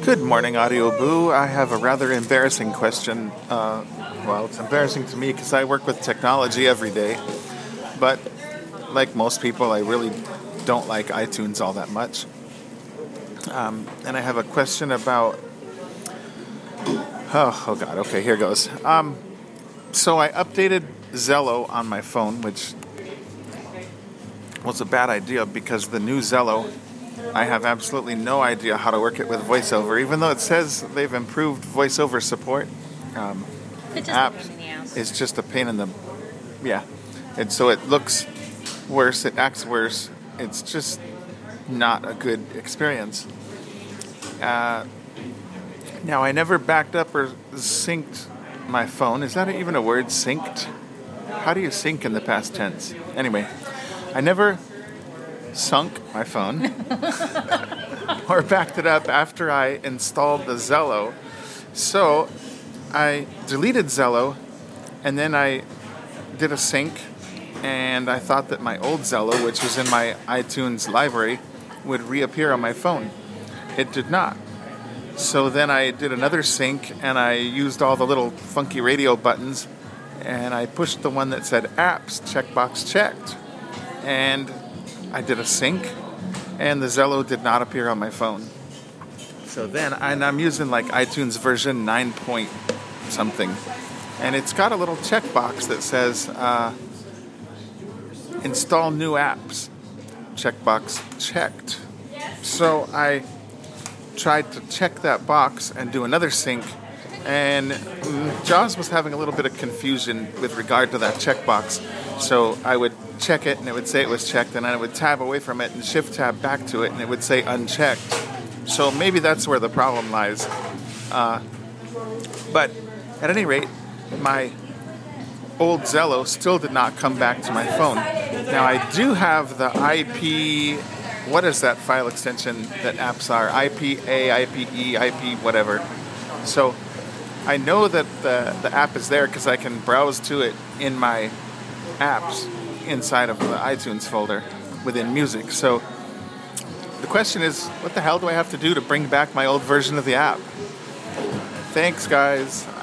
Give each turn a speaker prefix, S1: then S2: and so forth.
S1: Good morning, Audio Boo. I have a rather embarrassing question. Well, it's embarrassing to me because I work with technology every day. But like most people, I really don't like iTunes all that much. And I have a question about... Oh God, okay, here goes. So I updated Zello on my phone, which was a bad idea because the new Zello, I have absolutely no idea how to work it with VoiceOver, even though it says they've improved VoiceOver support. It's just a pain in the... Yeah. And so it looks worse, it acts worse. It's just not a good experience. Now, I never backed up or synced my phone. Is that even a word, synced? How do you sync in the past tense? Anyway, I never sunk my phone or backed it up after I installed the Zello. So I deleted Zello and then I did a sync, and I thought that my old Zello, which was in my iTunes library, would reappear on my phone. It did not. So then I did another sync and I used all the little funky radio buttons and I pushed the one that said apps, checkbox checked. And I did a sync and the Zello did not appear on my phone. So then I'm using like iTunes version 9 point something. And it's got a little checkbox that says install new apps, checkbox checked. So I tried to check that box and do another sync, and JAWS was having a little bit of confusion with regard to that checkbox. So I would check it and it would say it was checked, and then I would tab away from it and shift tab back to it and it would say unchecked. So maybe that's where the problem lies. But at any rate, my old Zello still did not come back to my phone. Now I do have the IP... What is that file extension that apps are? IPA, IPE, IP, whatever. So I know that the app is there because I can browse to it in my apps inside of the iTunes folder within music. So the question is, what the hell do I have to do to bring back my old version of the app? Thanks, guys.